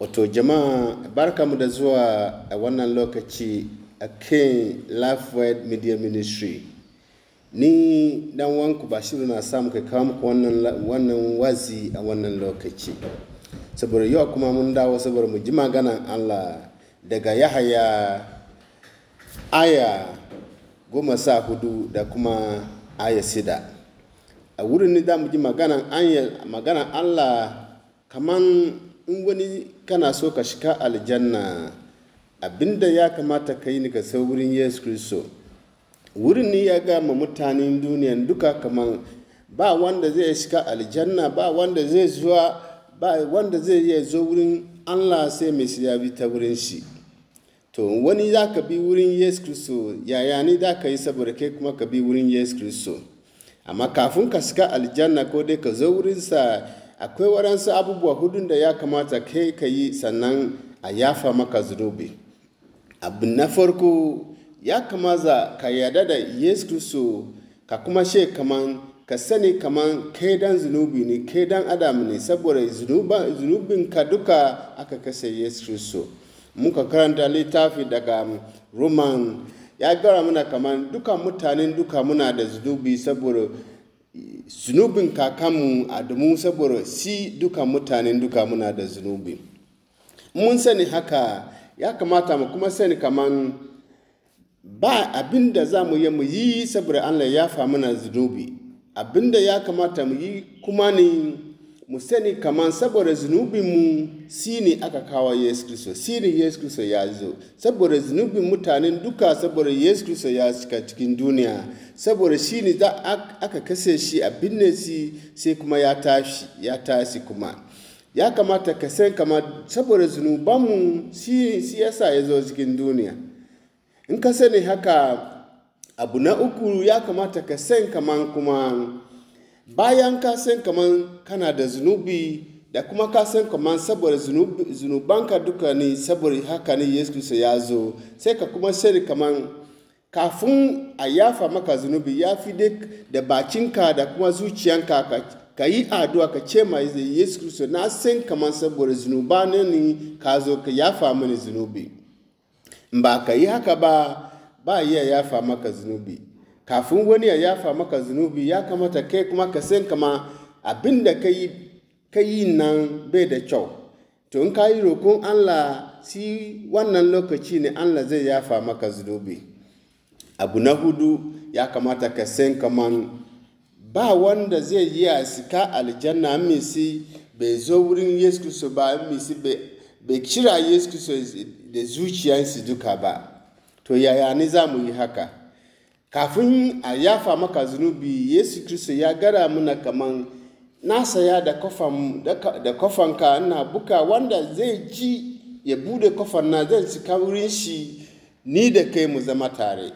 Wato jama'a barkamu da zuwa a wannan lokaci a kan Lifeword Media Ministry. Ni dan wanku Bashiru na samu kai kawo muku wannan wazi a wannan lokaci. Saboda yau kuma mun dawo saboda mu ji maganan Allah daga Yahaya aya 14 da kuma aya 6. A wurin ni da mu ji maganan Allah kaman in wani kana so ka shiga aljanna, abinda ya kamata ka yi ni ka sau wurin Yesu Kristo. Wurin ni ya ga ma mutanen duniyan duka kaman ba wanda zai shiga aljanna, ba wanda zai iya zo wurin Allah sai mai ya bi ta wurin shi. To wani za ka bi wurin Yesu Kristo, yaya ni za ka yi saboda kai kuma ka bi wurin Yesu Kristo. Amma kafin ka shiga aljanna ko dai ka zo wurinsa, akwai waɗansu abubuwa hudun da ya kamata kai ka yi sannan a yafa maka zunubi. Abu na farko, ya kamata ka yarda da Yesu Kristo, ka kuma ka sani kaman kai dan zunubi ne, kai dan adam ne, saboda zunubinka duka aka kashe Yesu Kristo. Muka karanta littafi daga Roman, ya gara muna kaman duka mutanen duka muna da zunubi saboda zunubin kakanmu Adamu, saboda si duka mutanen duka muna da zunubi. Mun sani haka, ya kamata mu kuma sani kaman ba abinda za mu yi saboda Allah ya fa mana zunubi. Abinda ya kamata mu yi kuma ne mu sani kaman saboda zunubinmu si ne aka kawo Yesu Kristo, si ne Yesu Kristo ya zo. Saboda zunubin mutanen duka, saboda Yesu Kristo ya cika cikin duniya, saboda shi ne aka kashe shi a binne shi sai kuma ya tashi kuma. Ya kamata ka san kaman saboda zunubanmu shi yasa ya zo cikin duniya. In ka sani haka, abu na uku ya kamata ka san kaman kuma bayan ka san kaman kana da zunubi da kuma ka san kaman saboda zunubanka duka ne, saboda haka ne Yesu Kristo ya zo, sai ka kuma sani kaman kafin a yafa maka zunubi ya fi da bakinka da kuma zuciyanka ka yi addu'a ka ce ma Yesu Kristo, na san kaman saboda zunuba ne ka zo ka yafa mini zunubi. Ba ka yi haka ba iya yafa maka zunubi. Kafin wani ya yafa maka zunubi, ya kamata kai kuma ka san kama abin da ka yi nan bai da kyau. To in ka yi roƙon Allah, si wannan lokaci ne Allah zai yafa maka zunubi. Abu na hudu, ya kamata ka san kaman ba wanda zai yi a sika aljanna misi bai zo wurin Yesu Kristo ba, misi bai kira Yesu Kristo da zuciyarsu duka ba. To yaya ne za mu yi haka? Kafin a yafa maka zunubi, Yesu Kristo ya gara muna kaman na saya da kofanka ina buka, wanda zai ji ya bude kofan na zai cika wurin shi, ni da kai mu zama tare.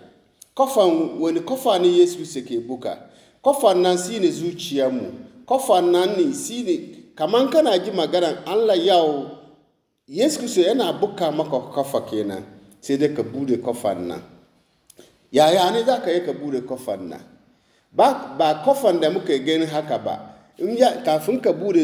Wani kofa ne Yesu Kristo ke buka? Kofan nan shi ne zuciyarmu. Kofan nan ne shi ne kaman kana ji maganar Allah yau, Yesu Kristo yana buka maka kofa kenan, sai dai ka bude kofan nan. Yaya ne za ka yi ka bude kofan nan? Ba kofan da muka gani haka ba. Kafin ka bude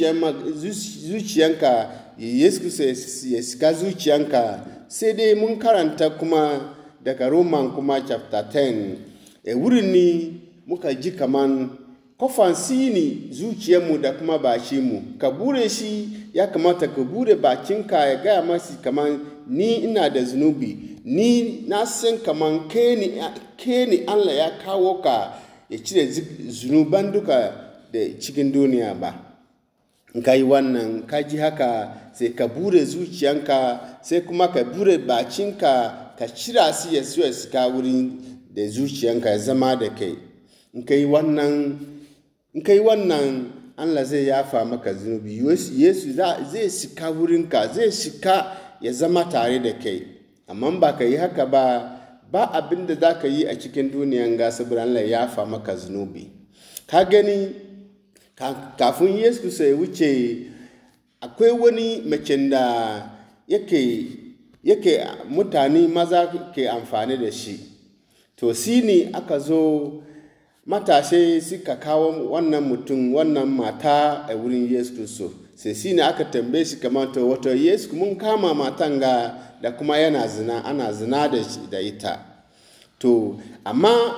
zuciyanka, Yesu Kristo ya shiga zuciyanka, sai dai mun karanta kuma daga Roman kuma chapter 10. Wurin ni muka ji kaman kofan si ne zuciyarmu da kuma bakinmu. Ka bude shi, ya kamata ka bude bakinka ya gaya masi kaman ni ina da zunubi. Ni na san kaman ke ni Allah ya kawo ka ya cire zunuban duka da cikin duniya ba. In ka yi wannan, ka ji haka, sai ka bude zuciyanka, sai kuma ka bude bakinka, ka cira shi ya shiga wurin da zuciyanka ya zama da kai. In ka yi wannan, Allah zai yafa maka zunubi. Yesu zai shiga wurinka, zai shiga ya zama tare da kai. Amma ba ka yi haka ba abin da za ka yi a cikin duniyan ga saboda Allah ya yafa maka zunubi. Ka gani, kafin Yesu Kristo ya wuce, akwai wani macen da yake mutane maza ke amfani da shi. To shi ne aka zo matashe suka kawo wannan mata a wurin Yesu Kristo. sai shi ne aka tambaye shi kamar to wato Yesu mun kama matan ga da kuma yana zina, ana zina da ita. To amma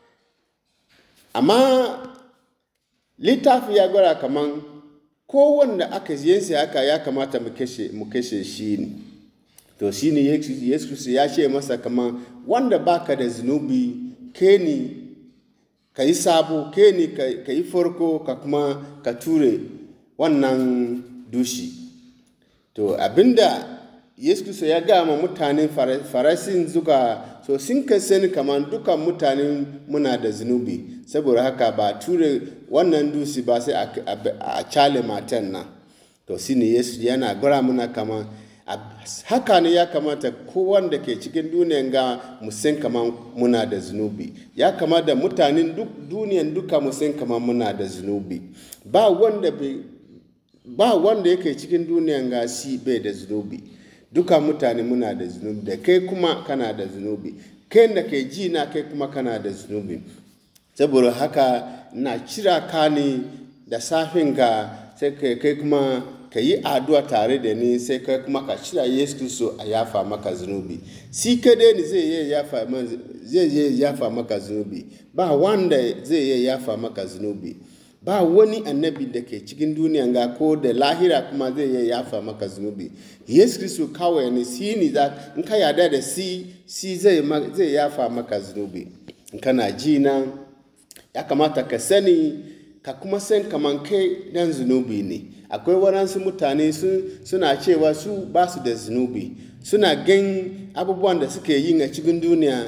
littafi ya gwada kaman kowanne aka yensa haka ya kamata mu kashe shi ne. To shi ne Yesu Kristo ya ce masa kaman wanda baka da zunubi ke ni ka yi sabo, ke ni ka yi farko ka kuma ka ture wannan dushi. To abinda Yesu Kristo ya ga ma mutanen Farisin so sun ka sani kaman dukan mutanen muna da zunubi, saboda haka ba ture wannan dusi ba sai a cale matan nan. To shi ne Yesu yana gwara muna kaman haka ne ya kamata kowanda ke cikin duniyan ga musan kaman muna da zunubi. Ya kamata mutanen duniyan duka musan kaman muna da zunubi. Ba wanda yake cikin duniyan ga shi bai da zunubi. Duka mutane muna da zunubi, da kai kuma kana da zunubi, kai da ke ji na kai kuma kana da zunubi. Saboda haka na cira ka ne da safin ka, sai kai kuma ka yi addu'a tare da ni, sai kai kuma ka cira Yesu Kristo a yafa maka zunubi. Si kadai ne zai yafa maka zunubi, ba wanda zai yafa maka zunubi. Ba wani annabi da ke cikin duniya ga ko da lahira kuma zai yafa maka zunubi. Yesu Kristo kawai ne, shi ne in ka yarda da si zai yafa maka zunubi. In kana ji na, ya kamata ka sani ka kuma san kaman kai dan zunubi ne. Akwai waɗansu mutane suna cewa su ba su da zunubi, suna gan abubuwan da suke yin a cikin duniya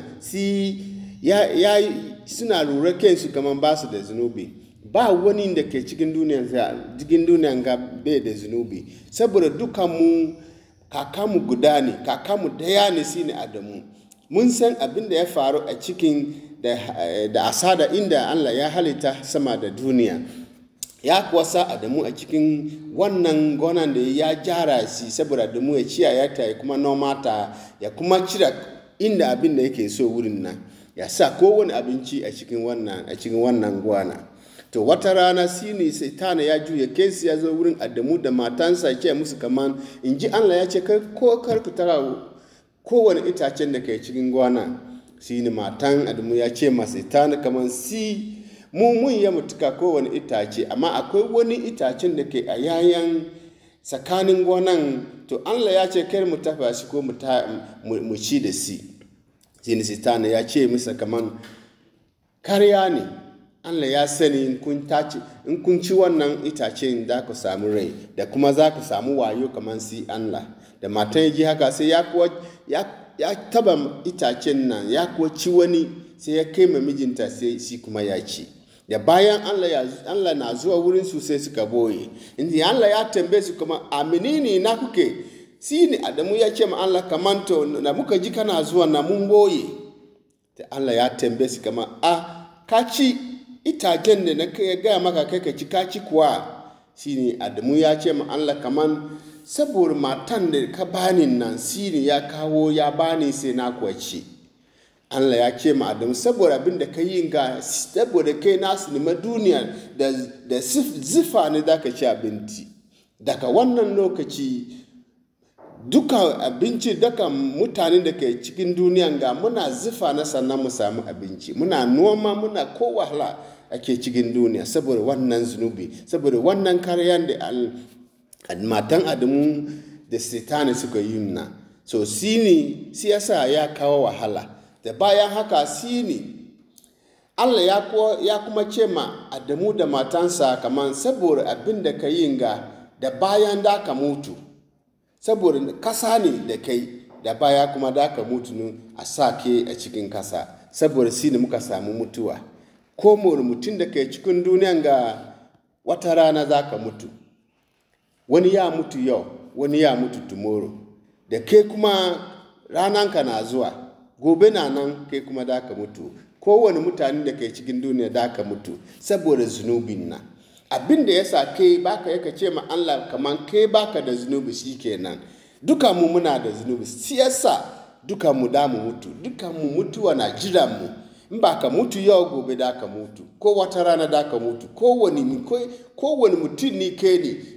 suna lura kansu kaman ba su da zunubi. Ba wani da ke cikin duniyan ga bai da zunubi, saboda dukanmu kakanmu guda ne, kakanmu daya ne, shi ne Adamu. Mun san abin da ya faru a cikin da asada inda Allah ya halitta sama da duniya. Ya kuwa sa Adamu a cikin wannan gonan da ya jara shi, saboda Adamu ya ciyaya ta ya kuma noma ta, ya kuma cira inda abin da yake so wurin nan, ya sa kowane abinci a cikin wannan gona. To wata rana shi ne Satan ya juya kansa ya zo wurin Adamu da matansa ya ce musu kaman in ji Allah ya ce kar ku tara kowane itacen da ke cikin gona. Shi ne matan Adamu ya ce ma Satan kaman mun yi mutuka kowane itace, amma akwai wani itacen da ke a yayan tsakanin gonan, to Allah ya ce kar mu tafa shi ko mu ci da shi. Shi ne Satan ya ce masa kaman karya ne. Allah ya sani in kun ci wannan itacen za ku samu rai, da kuma za ku samu wayo kamar si Allah. Da matan ya ji haka sai ya taba itacen nan, ya kuwa ci wani, sai ya kai ma mijinta, sai shi kuma ya ci. Da bayan Allah na zuwa wurin su sai suka boye. Inda Allah ya tambaye su kuma a menene na kuke? Shi ne Adamu ya ce ma Allah kaman to na muka ji kana zuwa na mun boye. Da Allah ya tambaye su kaman ka ci itacen da na kai gaya maka kai ka ci kaci kuwa. Shi ne Adamu ya ce ma Allah kaman saboda matan da ka bani nan, shi ne ya kawo ya bani sai na kuwa ci. Allah ya ce ma Adamu saboda abin da ka yi ga, saboda kai nasu nima duniya da zifa ne za ka ci abinci. Daga wannan lokaci duka abinci, duka mutanen da ke cikin duniyan ga muna zifa na sannan mu samu abinci. Muna noma, muna ko wahala ake cikin duniya saboda wannan zunubi, saboda wannan karyan da matan Adamu da Satan suka yi na. So shi yasa ya kawo wahala. Da bayan haka shi ne Allah ya kuma ce ma Adamu da matansa kaman saboda abin da ka yi ga, da bayan da ka mutu, saboda kasa ne da kai, da baya kuma da ka mutu a sake a cikin kasa, saboda shi ne muka samu mutuwa. Ko mutum da ke cikin duniyan ga wata rana za ka mutu. Wani ya mutu yau, wani ya mutu tomorrow. Da kai kuma rananka na zuwa, gobe na nan kai kuma da ka mutu. Kowane mutane da ke cikin duniya da ka mutu saboda zunubin nan. Abin da ya sa kai baka yaka ce ma Allah kaman kai baka da zunubi shikenan. Duka mu muna da zunubi. Siyasa duka mu da mu mutu. Duka mu mutuwa na jiran mu. In ba ka mutu yau gobe da ka mutu. Ko wata rana da ka mutu. Kowane mutum ni kai ne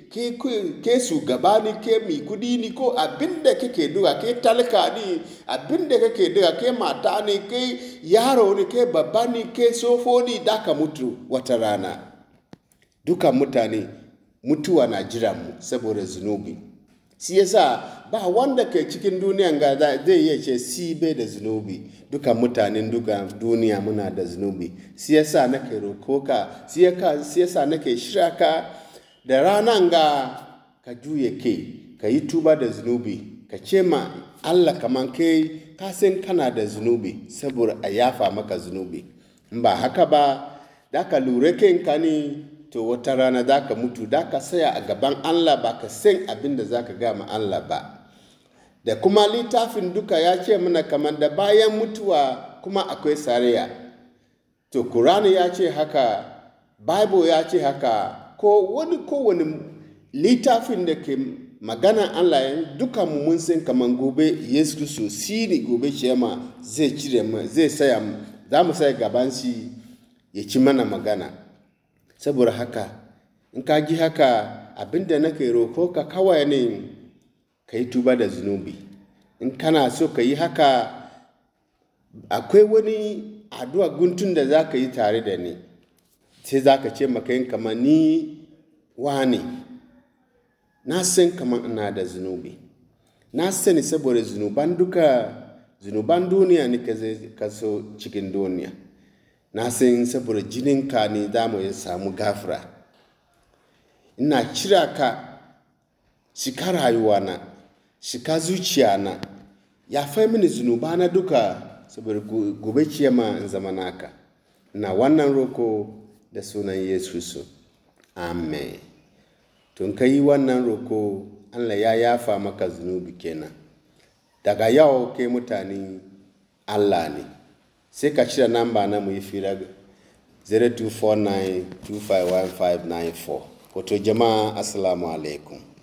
ke shugaba ne, ke mai kudi ne, ko abin da kake duka, ke talaka ne, abin da kake duka, ke mata ne, ke yaro ne, ke babba ne, ke sofo ne, da ka mutu wata rana. Dukan mutane mutuwa na jiran mu saboda zunubi. Shi yasa ba wanda ke cikin duniyan ga zai iya ce si bai da zunubi. Dukan mutanen duka duniya muna da zunubi. Shi yasa nake roko ka, shi yasa nake shirya ka da ranan ga ka juye ka yi tuba da zunubi, ka ce ma Allah kaman kai ka san kana da zunubi saboda a yafa maka zunubi. In ba haka ba, da ka lura kanka ne, to wata rana za ka mutu, da ka saya a gaban Allah ba ka san abin da za ka gama Allah ba. Da kuma littafin duka ya ce mana kamar da bayan mutuwa kuma akwai saraya. To Kur'ani ya ce haka, Bible ya ce haka, kowane littafin da ke magana Allah ya duka mu mun san kamar gobe Yesu Kristo shi ne gobe shema zai cire mu, zai saya mu, za mu saya gaban shi ya ci mana magana. Saboda haka in ka ji haka, abinda nake roko ka kawai ne ka yi tuba da zunubi. In kana so ka yi haka, akwai wani addu'a guntun da za ka yi tare da ni. Sai za ka ce maka yin kamar ni wani, na san kamar ina da zunubi. Na sani saboda zunuban duniya ne ka so cikin duniya. Na san saboda jininka ne za mu samu gafara. Ina kira ka shika rayuwana, shika zuciyana, ya fai mini zunubana duka saboda gobe kiyama in zama naka. Ina wannan roko da sunan Yesu. Amen. Tun ka yi wannan roko, Allah ya yafa maka zunubi kenan. Daga yau kai mutanen Allah ne. Sai ka cire namba na mu yi fira 0249251594. Wato jama'a assalamu alaikum.